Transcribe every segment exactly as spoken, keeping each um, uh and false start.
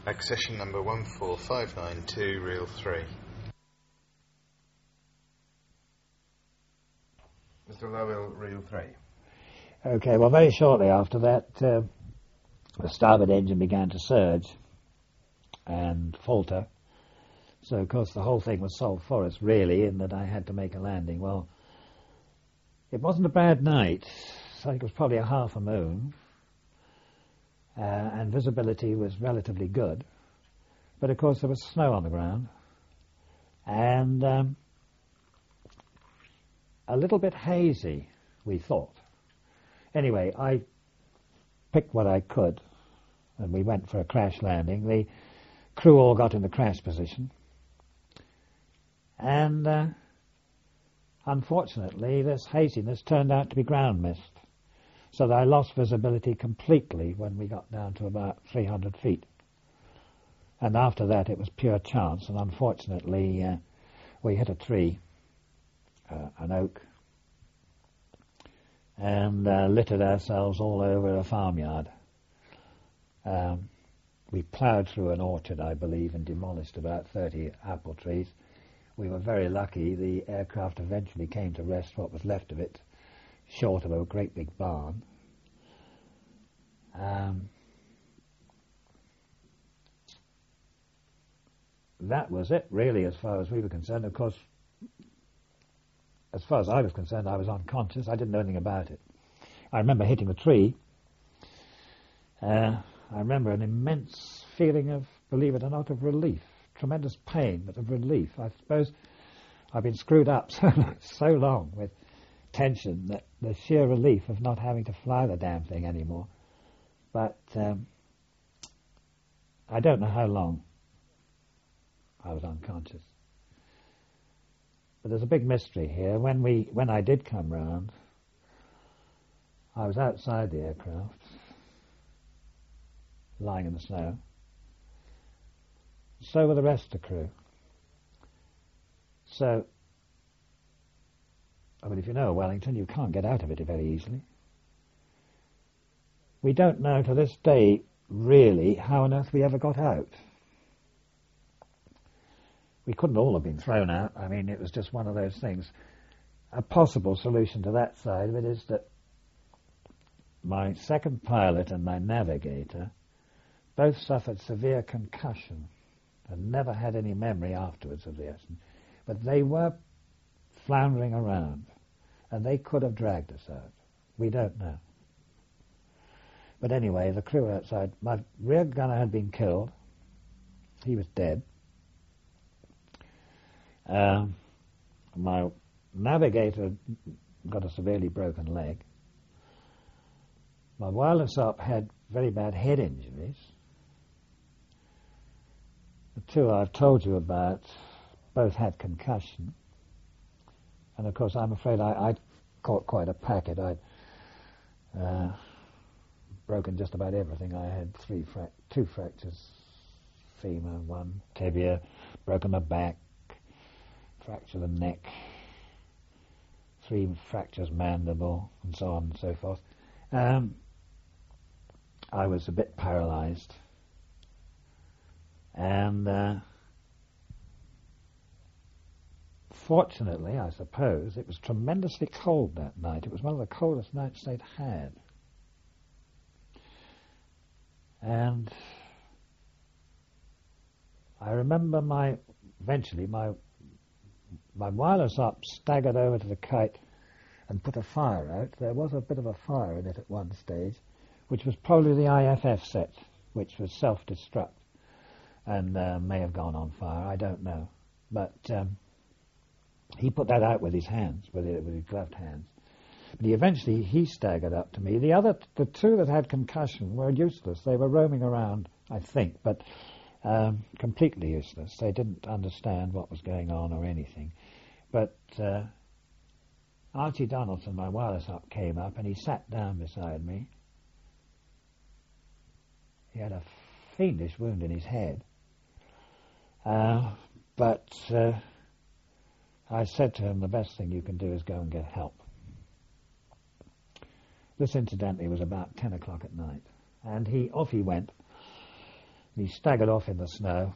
Accession number one four five nine two, reel three. Mister Lowell, reel three. Okay, well, very shortly after that, uh, the starboard engine began to surge and falter. So, of course, the whole thing was solved for us, really, in that I had to make a landing. Well, it wasn't a bad night. I think it was probably a half a moon, uh, and visibility was relatively good. But, of course, there was snow on the ground, and um, a little bit hazy, we thought. Anyway, I picked what I could, and we went for a crash landing. The crew all got in the crash position, and uh, unfortunately this haziness turned out to be ground mist, so that I lost visibility completely when we got down to about three hundred feet. And after that it was pure chance, and unfortunately uh, we hit a tree, uh, an oak, and uh, littered ourselves all over a farmyard. Um, we ploughed through an orchard, I believe, and demolished about thirty apple trees. We were very lucky. The aircraft eventually came to rest, what was left of it, short of a great big barn. Um, that was it, really, as far as we were concerned. Of course, as far as I was concerned, I was unconscious. I didn't know anything about it. I remember hitting the tree. Uh, I remember an immense feeling of, believe it or not, of relief. Tremendous pain, but of relief. I suppose I've been screwed up so, so long with tension that the sheer relief of not having to fly the damn thing anymore. But um, I don't know how long I was unconscious. But there's a big mystery here. When we, when I did come round, I was outside the aircraft, lying in the snow. So were the rest of the crew. So, I mean, if you know Wellington, you can't get out of it very easily. We don't know to this day, really, how on earth we ever got out. We couldn't all have been thrown out. I mean, it was just one of those things. A possible solution to that side of it is that my second pilot and my navigator both suffered severe concussion and never had any memory afterwards of the accident. But they were floundering around, and they could have dragged us out. We don't know. But anyway, the crew outside, my rear gunner had been killed. He was dead. Um, my navigator got a severely broken leg. My wireless op had very bad head injuries. The two I've told you about both had concussion. And of course, I'm afraid I, I caught quite a packet. I'd uh, broken just about everything. I had three, frac- two fractures, femur, one tibia, broken my back, fractured the neck, three fractures mandible, and so on and so forth. Um, I was a bit paralyzed. And uh, fortunately, I suppose, it was tremendously cold that night. It was one of the coldest nights they'd had. And I remember my, eventually, my my wireless op staggered over to the kite and put a fire out. There was a bit of a fire in it at one stage, which was probably the I F F set, which was self-destruct. And uh, may have gone on fire, I don't know. But um, he put that out with his hands, with, it, with his gloved hands. But he eventually, he staggered up to me. The other, the two that had concussion were useless. They were roaming around, I think, but um, completely useless. They didn't understand what was going on or anything. But uh, Archie Donaldson, my wireless op, came up and he sat down beside me. He had a fiendish wound in his head. Uh, but uh, I said to him, the best thing you can do is go and get help. This, incidentally, was about ten o'clock at night. And he off he went. He staggered off in the snow,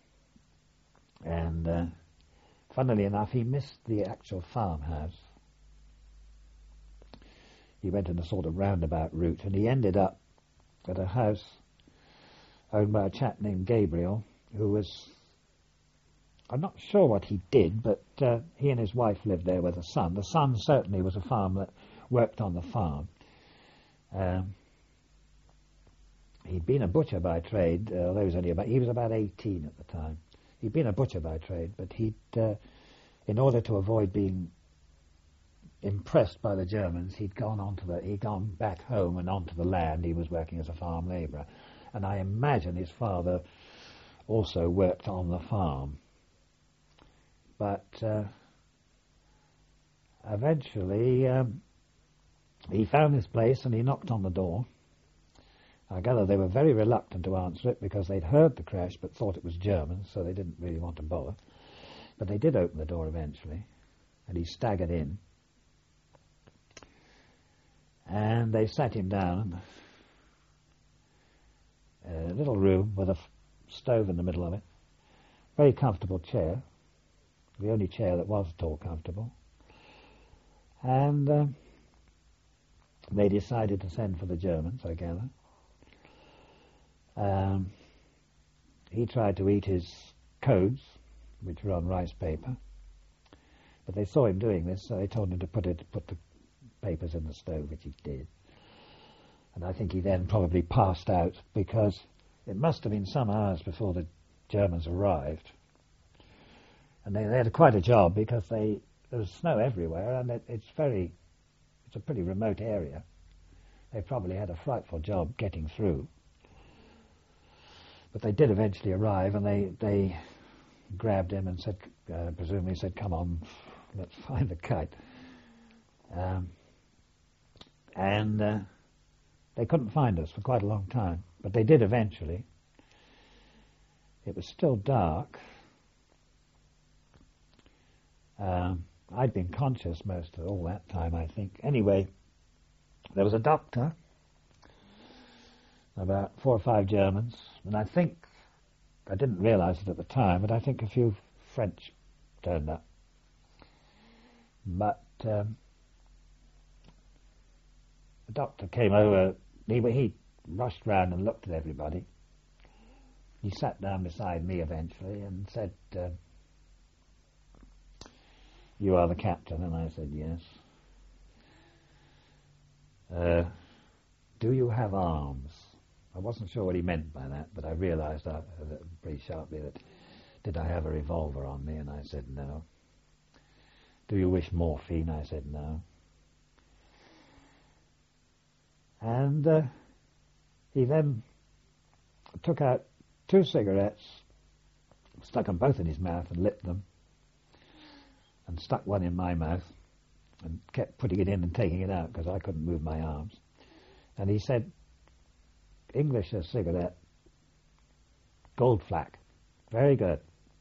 and uh, funnily enough, he missed the actual farmhouse. He went in a sort of roundabout route, and he ended up at a house owned by a chap named Gabriel, who was, I'm not sure what he did, but uh, he and his wife lived there with a son. The son certainly was a farmer that worked on the farm. Um, he'd been a butcher by trade, uh, although he was only about, he was about eighteen at the time. He'd been a butcher by trade, but he'd, uh, in order to avoid being impressed by the Germans, he'd gone onto the, he'd gone back home and onto the land. He was working as a farm labourer, and I imagine his father also worked on the farm. But uh, eventually um, he found this place and he knocked on the door. I gather they were very reluctant to answer it because they'd heard the crash but thought it was Germans, so they didn't really want to bother. But they did open the door eventually, and he staggered in. And they sat him down in a little room with a f- stove in the middle of it. Very comfortable chair, the only chair that was at all comfortable. And uh, they decided to send for the Germans, I gather. Um, he tried to eat his codes, which were on rice paper, but they saw him doing this, so they told him to put it, put the papers in the stove, which he did. And I think he then probably passed out, because it must have been some hours before the Germans arrived. And they, they had quite a job, because they, there was snow everywhere, and it, it's very, it's a pretty remote area. They probably had a frightful job getting through. But they did eventually arrive, and they, they grabbed him and said, uh, presumably said, come on, let's find the kite. Um, and uh, they couldn't find us for quite a long time, but they did eventually. It was still dark. Um, I'd been conscious most of all that time, I think. Anyway, there was a doctor, about four or five Germans, and I think, I didn't realize it at the time, but I think a few French turned up. But um, the doctor came over, he, he rushed round and looked at everybody. He sat down beside me eventually and said, uh, you are the captain? And I said, yes. Uh, do you have arms? I wasn't sure what he meant by that, but I realized uh, pretty sharply that, did I have a revolver on me? And I said, no. Do you wish morphine? I said, no. And uh, he then took out two cigarettes, stuck them both in his mouth and lit them, and stuck one in my mouth, and kept putting it in and taking it out because I couldn't move my arms. And he said, English a cigarette, gold flack, very good.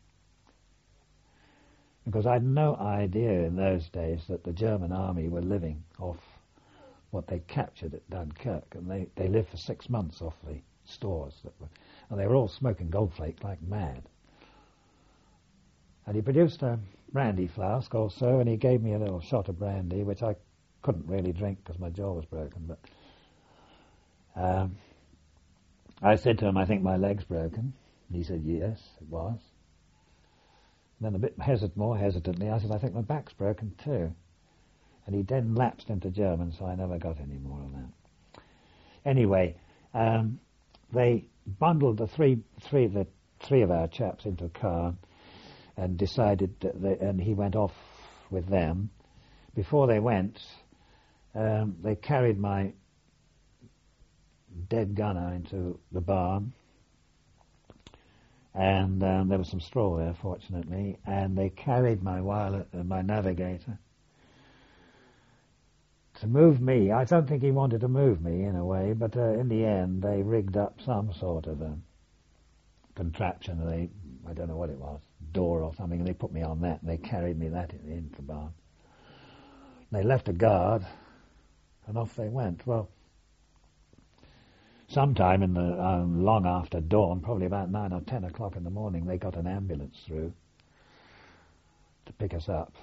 Because I had no idea in those days that the German army were living off what they captured at Dunkirk, and they, they lived for six months off the stores, that were, and they were all smoking Goldflake like mad. And he produced a brandy flask also, and he gave me a little shot of brandy, which I couldn't really drink because my jaw was broken. But um, I said to him, I think my leg's broken. And he said, yes, it was. And then a bit hesit- more hesitantly, I said, I think my back's broken too. And he then lapsed into German, so I never got any more of that. Anyway, um, they bundled the three, three, the three of our chaps into a car and decided that they, and he went off with them. Before they went, um, they carried my dead gunner into the barn, and um, there was some straw there, fortunately, and they carried my wireless, uh, my navigator to move me. I don't think he wanted to move me in a way, but uh, in the end they rigged up some sort of a contraption. They, I don't know what it was, door or something, and they put me on that, and they carried me that in, into the barn. They left a guard, and off they went. Well, sometime in the um, long after dawn, probably about nine or ten o'clock in the morning, they got an ambulance through to pick us up.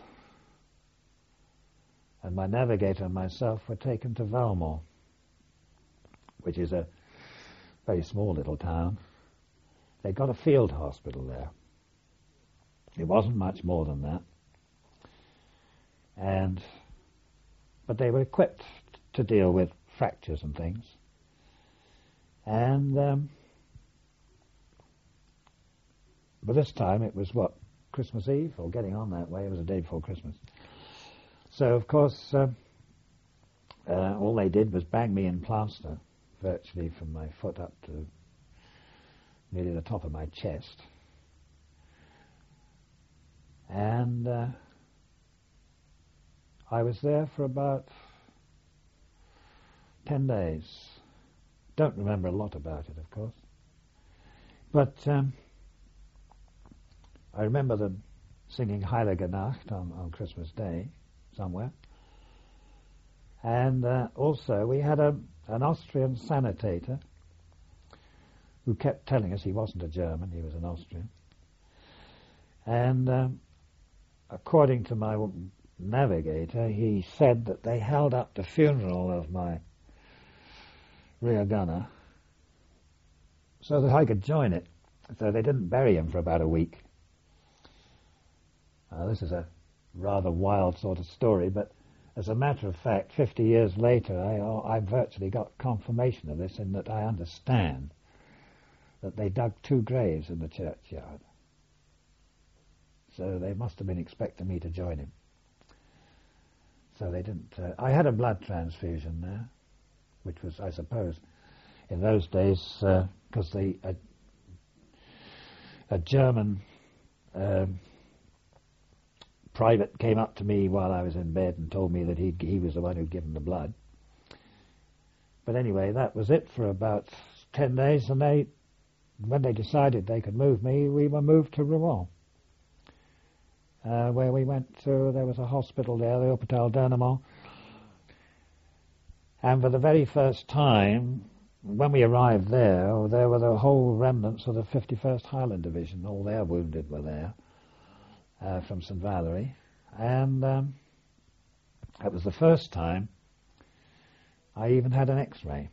And my navigator and myself were taken to Valmore, which is a very small little town. They got a field hospital there. It wasn't much more than that. And but they were equipped to deal with fractures and things. And um, but this time it was what, Christmas Eve, or getting on that way. It was the day before Christmas. So of course, uh, uh, all they did was bang me in plaster, virtually from my foot up to nearly the top of my chest. And uh, I was there for about ten days. Don't remember a lot about it, of course. But um, I remember them singing Heilige Nacht on, on Christmas Day somewhere. And uh, also we had a, an Austrian sanitator who kept telling us he wasn't a German, he was an Austrian. And um, according to my navigator, he said that they held up the funeral of my rear gunner so that I could join it. So they didn't bury him for about a week. Uh, this is a rather wild sort of story, but as a matter of fact, fifty years later, I, I virtually got confirmation of this in that I understand that they dug two graves in the churchyard. So they must have been expecting me to join him. So they didn't. Uh, I had a blood transfusion there, which was, I suppose, in those days, because uh, the a, a German um, private came up to me while I was in bed and told me that he he was the one who'd given the blood. But anyway, that was it for about ten days, and they, when they decided they could move me, we were moved to Rouen, uh, where we went to. There was a hospital there, the Hôpital d'Ernemont. And for the very first time, when we arrived there, there were the whole remnants of the fifty-first Highland Division. All their wounded were there, uh, from Saint Valery. And um, it was the first time I even had an X-ray.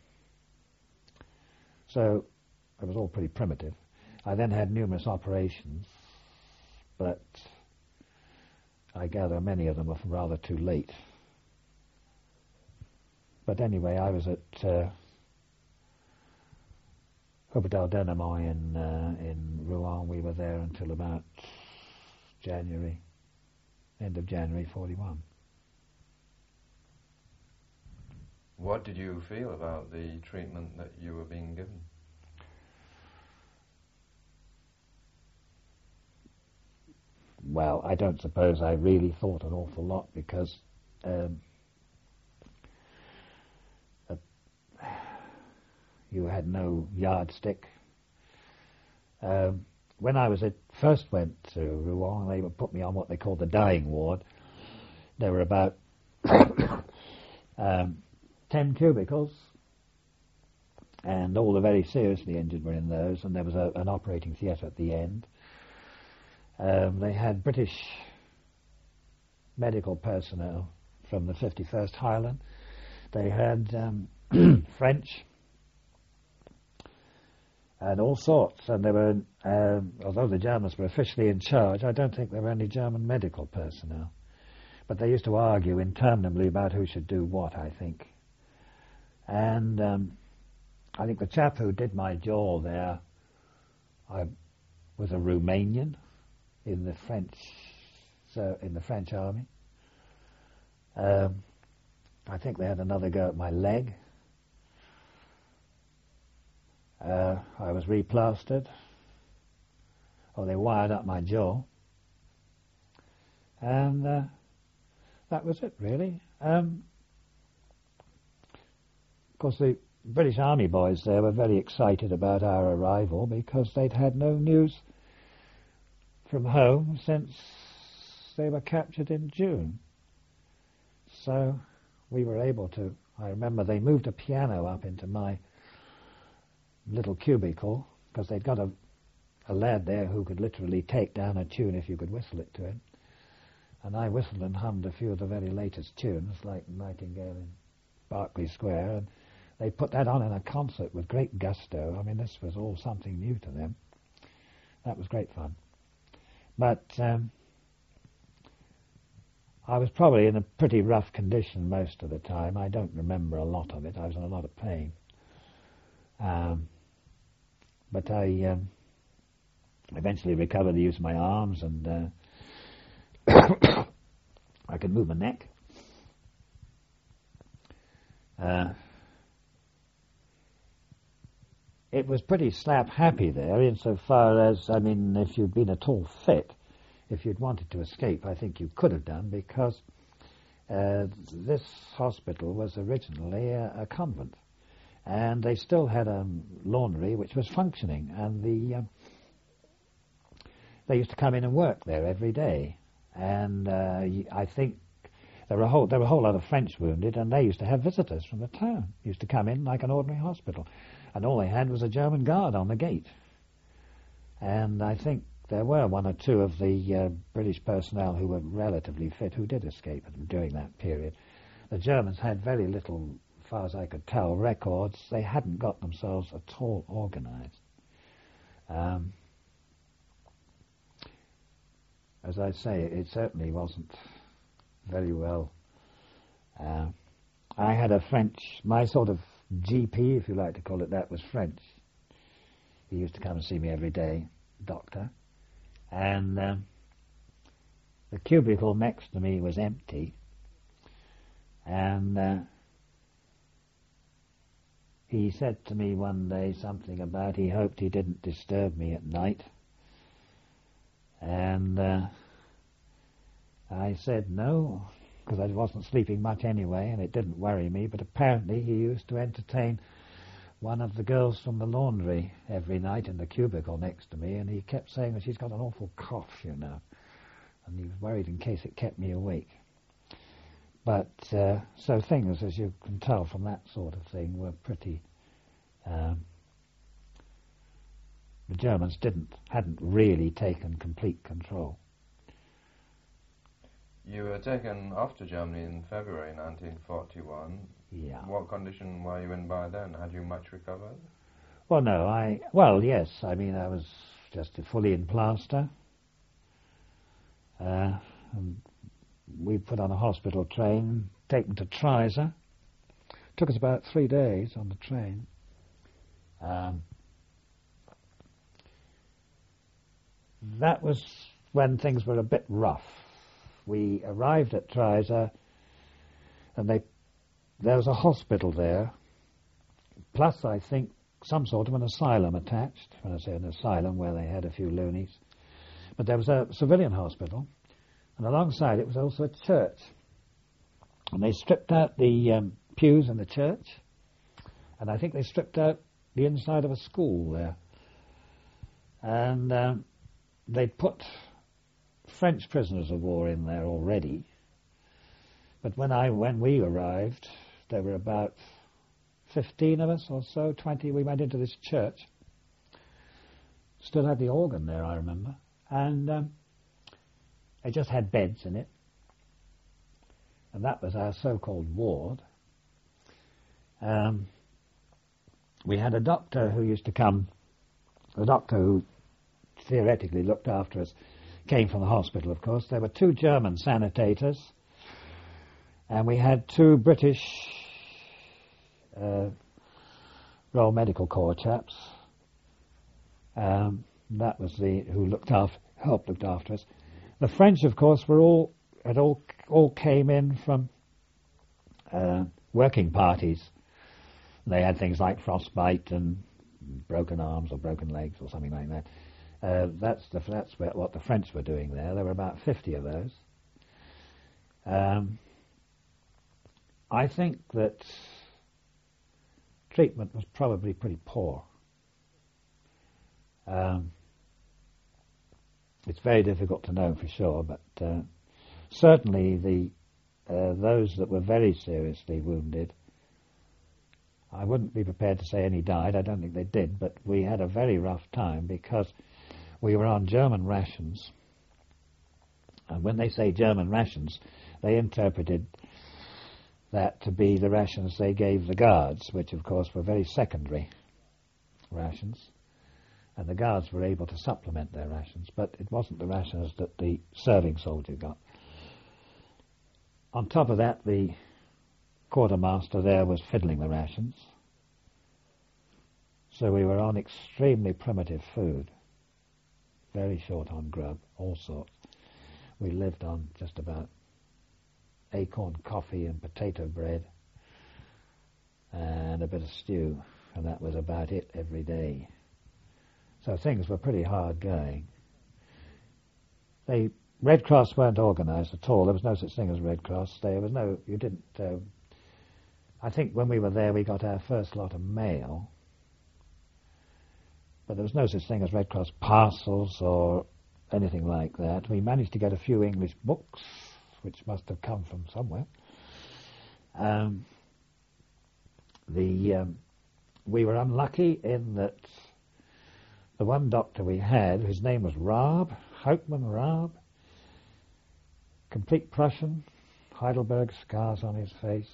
So it was all pretty primitive. I then had numerous operations, but I gather many of them were rather too late. But anyway, I was at uh, Hôpital d'Ernemont in, uh, in Rouen. We were there until about January, end of January forty-one. What did you feel about the treatment that you were being given? Well, I don't suppose I really thought an awful lot, because um, uh, you had no yardstick. Um, when I was at, first went to Rouen, they would put me on what they called the dying ward. There were about um, ten cubicles, and all the very seriously injured were in those, and there was a, an operating theatre at the end. Um, they had British medical personnel from the fifty-first Highland. They had um, French and all sorts, and there were, um, although the Germans were officially in charge, I don't think there were any German medical personnel. But they used to argue interminably about who should do what, I think. And um, I think the chap who did my jaw there I, was a Romanian in the French, so in the French army. Um, I think they had another go at my leg. Uh, I was replastered, or they wired up my jaw, and uh, that was it, really. Um, of course, the British Army boys there were very excited about our arrival, because they'd had no news from home since they were captured in June. So we were able to, I remember they moved a piano up into my little cubicle, because they'd got a, a lad there who could literally take down a tune if you could whistle it to him. And I whistled and hummed a few of the very latest tunes, like Nightingale in Berkeley Square, and they put that on in a concert with great gusto. I mean, this was all something new to them. That was great fun. But um, I was probably in a pretty rough condition most of the time. I don't remember a lot of it. I was in a lot of pain. Um, but I um, eventually recovered the use of my arms, and uh, I could move my neck. Uh, it was pretty slap happy there, insofar as, I mean, if you'd been at all fit, if you'd wanted to escape, I think you could have done, because uh, this hospital was originally a, a convent, and they still had a laundry which was functioning, and the um, they used to come in and work there every day, and uh, I think there were a whole there were a whole lot of French wounded, and they used to have visitors from the town, used to come in like an ordinary hospital, and all they had was a German guard on the gate, and I think there were one or two of the uh, British personnel who were relatively fit who did escape during that period. The Germans had very little, as far as I could tell, records. They hadn't got themselves at all organised. Um, as I say, it certainly wasn't very well. Uh, I had a French, my sort of G P, if you like to call it that, was French. He used to come and see me every day, doctor. And um, the cubicle next to me was empty, and uh, he said to me one day something about he hoped he didn't disturb me at night, and uh, I said no, because I wasn't sleeping much anyway, and it didn't worry me, but apparently he used to entertain one of the girls from the laundry every night in the cubicle next to me, and he kept saying that she's got an awful cough, you know, and he was worried in case it kept me awake. But uh, so things, as you can tell from that sort of thing, were pretty. Um, the Germans didn't hadn't really taken complete control. You were taken off to Germany in February nineteen forty-one. Yeah. What condition were you in by then? Had you much recovered? Well, no, I, well, yes, I mean, I was just fully in plaster. Uh, and we put on a hospital train, taken to Treiza. Took us about three days on the train. Um, that was when things were a bit rough. We arrived at Treiza, and they there was a hospital there, plus, I think, some sort of an asylum attached. When I say an asylum, where they had a few loonies. But there was a civilian hospital, and alongside it was also a church. And they stripped out the um, pews in the church, and I think they stripped out the inside of a school there. And um, they put French prisoners of war in there already. But when I when we arrived, there were about fifteen of us or so, twenty. We went into this church. Still had the organ there, I remember. And um, they just had beds in it. And that was our so-called ward. Um, we had a doctor who used to come, a doctor who theoretically looked after us, came from the hospital, of course. There were two German sanitators, and we had two British uh, Royal Medical Corps chaps. Um, that was the who looked after, helped looked after us. The French, of course, were all had all all came in from uh, working parties. They had things like frostbite and broken arms or broken legs or something like that. Uh, that's the, that's what the French were doing there. There were about fifty of those. Um, I think that treatment was probably pretty poor. Um, it's very difficult to know for sure, but uh, certainly the uh, those that were very seriously wounded, I wouldn't be prepared to say any died. I don't think they did, but we had a very rough time because we were on German rations. And when they say German rations, they interpreted that to be the rations they gave the guards, which of course were very secondary rations. And the guards were able to supplement their rations, but it wasn't the rations that the serving soldier got. On top of that, the quartermaster there was fiddling the rations. So we were on extremely primitive food, very short on grub, all sorts. We lived on just about acorn coffee and potato bread and a bit of stew, and that was about it every day. So things were pretty hard going. The Red Cross weren't organised at all. There was no such thing as Red Cross. There was no, you didn't, uh, I think when we were there we got our first lot of mail, but there was no such thing as Red Cross parcels or anything like that. We managed to get a few English books, which must have come from somewhere. Um, the um, we were unlucky in that the one doctor we had, his name was Raab, Hauptmann Raab, complete Prussian, Heidelberg scars on his face,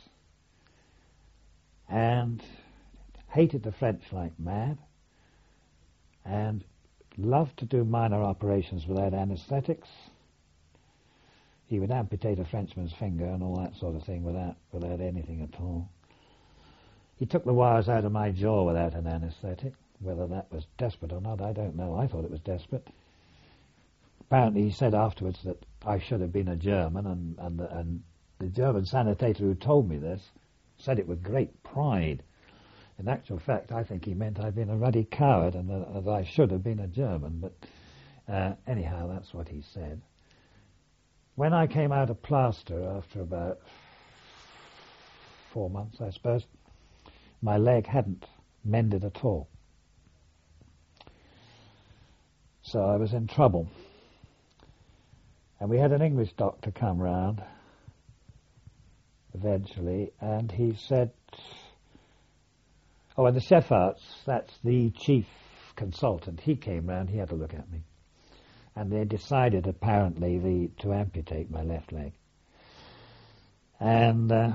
and hated the French like mad, and loved to do minor operations without anesthetics. He would amputate a Frenchman's finger and all that sort of thing without without anything at all. He took the wires out of my jaw without an anesthetic. Whether that was desperate or not, I don't know. I thought it was desperate. Apparently he said afterwards that I should have been a German, and, and, the, and the German sanitator who told me this said it with great pride. In actual fact, I think he meant I'd been a ruddy coward and that, that I should have been a German, but uh, anyhow, that's what he said. When I came out of plaster after about four months, I suppose, my leg hadn't mended at all. So I was in trouble. And we had an English doctor come round eventually, and he said, oh, and the Chefarts, that's the chief consultant, he came round, he had a look at me. And they decided, apparently, the, to amputate my left leg. And uh,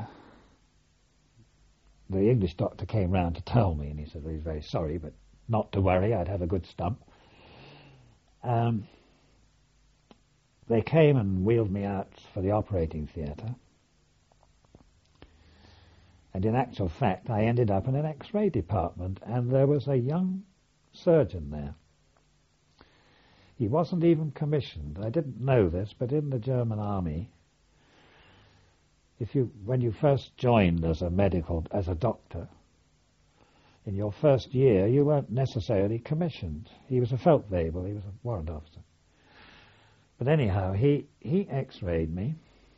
the English doctor came round to tell me, and he said, well, he's very sorry, but not to worry, I'd have a good stump. Um, they came and wheeled me out for the operating theatre. And in actual fact, I ended up in an X-ray department, and there was a young surgeon there. He wasn't even commissioned. I didn't know this, but in the German army, if you, when you first joined as a medical, as a doctor, in your first year, you weren't necessarily commissioned. He was a Feldwebel, he was a warrant officer. But anyhow, he, he X-rayed me,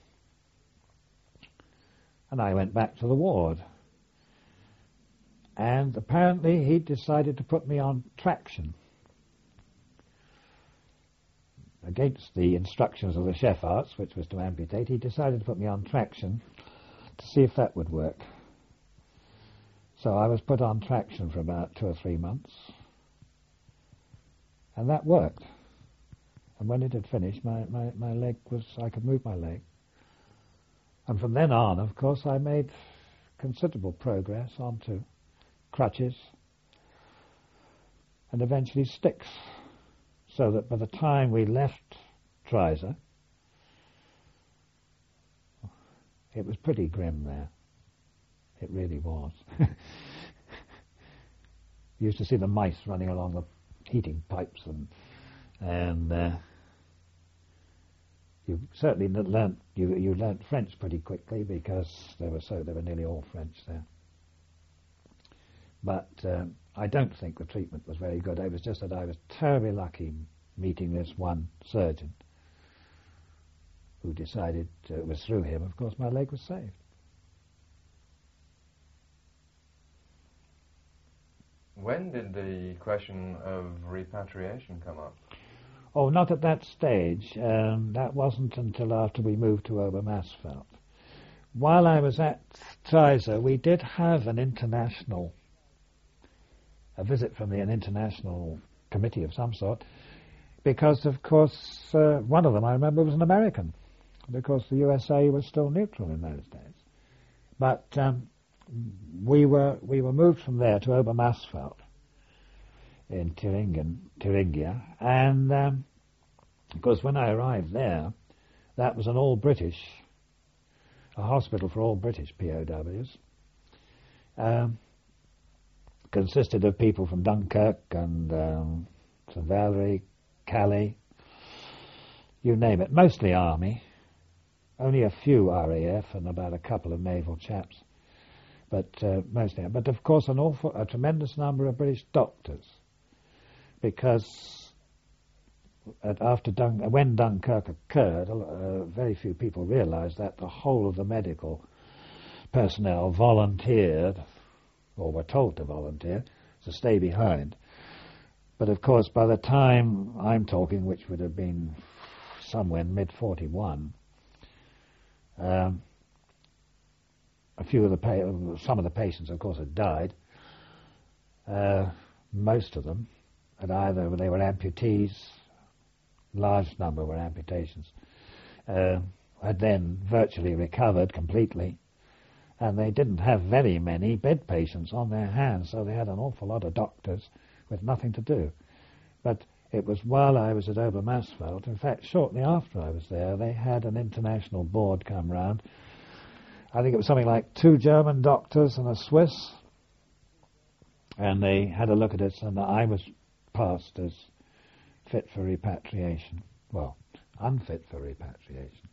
and I went back to the ward. And apparently he decided to put me on traction. Against the instructions of the Chefarts, which was to amputate, he decided to put me on traction to see if that would work. So I was put on traction for about two or three months, and that worked. And when it had finished, my, my, my leg was, I could move my leg. And from then on, of course, I made considerable progress onto crutches and eventually sticks, so that by the time we left Treiza, it was pretty grim there. It really was. You used to see the mice running along the heating pipes, and and uh, you certainly learnt you you learnt French pretty quickly, because they were so they were nearly all French there. But uh, I don't think the treatment was very good. It was just that I was terribly lucky meeting this one surgeon who decided, uh, it was through him, of course, my leg was saved. When did the question of repatriation come up? Oh, not at that stage. Um, that wasn't until after we moved to Obermarsfeld. while I was at Kaiser, we did have an international, a visit from the, an international committee of some sort, because, of course, uh, one of them, I remember, was an American, because the U S A was still neutral in those days. But um, we were we were moved from there to Obermarsfeld in Thuringen, Thuringia, and um, of course, when I arrived there, that was an all-British, a hospital for all British P O Ws. Um, consisted of people from Dunkirk and um, Saint Valery, Calais, you name it, mostly Army, only a few R A F and about a couple of naval chaps, but uh, mostly. But of course, an awful, a tremendous number of British doctors, because at, after Dun- when Dunkirk occurred, uh, very few people realised that the whole of the medical personnel volunteered, or were told to volunteer, to stay behind. But of course, by the time I'm talking, which would have been somewhere in mid forty-one, um, a few of the pa- some of the patients, of course, had died. Uh, most of them had either they were amputees, large number were amputations, uh, had then virtually recovered completely, and they didn't have very many bed patients on their hands, so they had an awful lot of doctors with nothing to do. But it was while I was at Obermarsfeld, in fact, shortly after I was there, they had an international board come round. I think it was something like two German doctors and a Swiss, and they had a look at it, and I was passed as fit for repatriation. Well, unfit for repatriation.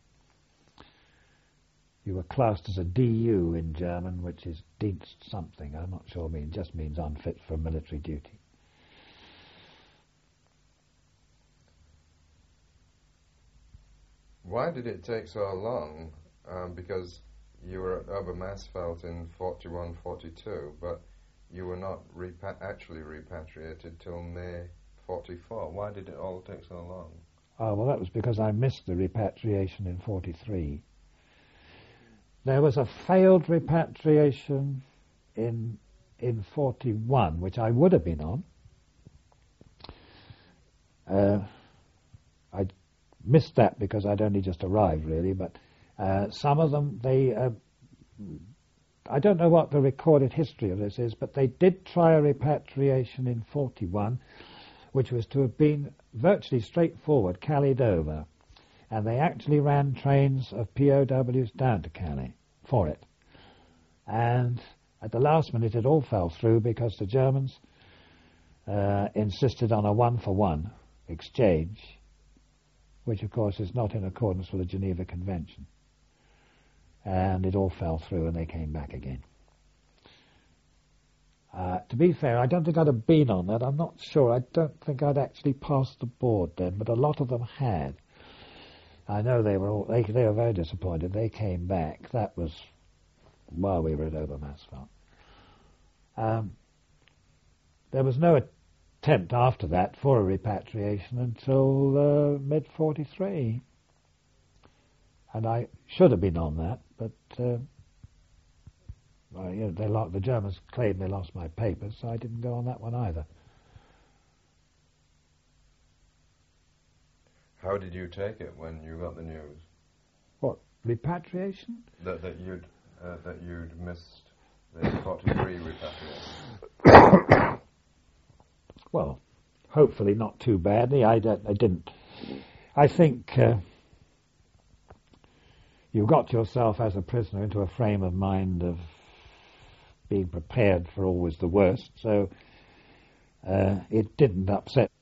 You were classed as a D U in German, which is Dienst something. I'm not sure. It just means unfit for military duty. Why did it take so long? Um, because you were at Obermarsfeld in forty-one, forty-two, but you were not repa- actually repatriated till May forty-four. Why did it all take so long? Oh, well, that was because I missed the repatriation in forty-three. There was a failed repatriation in in forty-one, which I would have been on. Uh, I missed that because I'd only just arrived, really, but uh, some of them, they... Uh, I don't know what the recorded history of this is, but they did try a repatriation in forty-one, which was to have been virtually straightforward, Calais-Dover. And they actually ran trains of P O Ws down to Calais for it. And at the last minute it all fell through because the Germans uh, insisted on a one-for-one exchange, which of course is not in accordance with the Geneva Convention. And it all fell through and they came back again. Uh, to be fair, I don't think I'd have been on that. I'm not sure. I don't think I'd actually passed the board then, but a lot of them had. I know they were all, they, they were very disappointed. They came back. That was while we were at Obermarsfeld. Um, there was no attempt after that for a repatriation until uh, mid forty-three. And I should have been on that, but uh, well, you know, they lo- the Germans claimed they lost my papers, so I didn't go on that one either. How did you take it when you got the news? What, repatriation? That that you'd uh, that you'd missed the forty-three repatriation. Well, hopefully not too badly. I, don't, I didn't. I think uh, you got yourself as a prisoner into a frame of mind of being prepared for always the worst, so uh, it didn't upset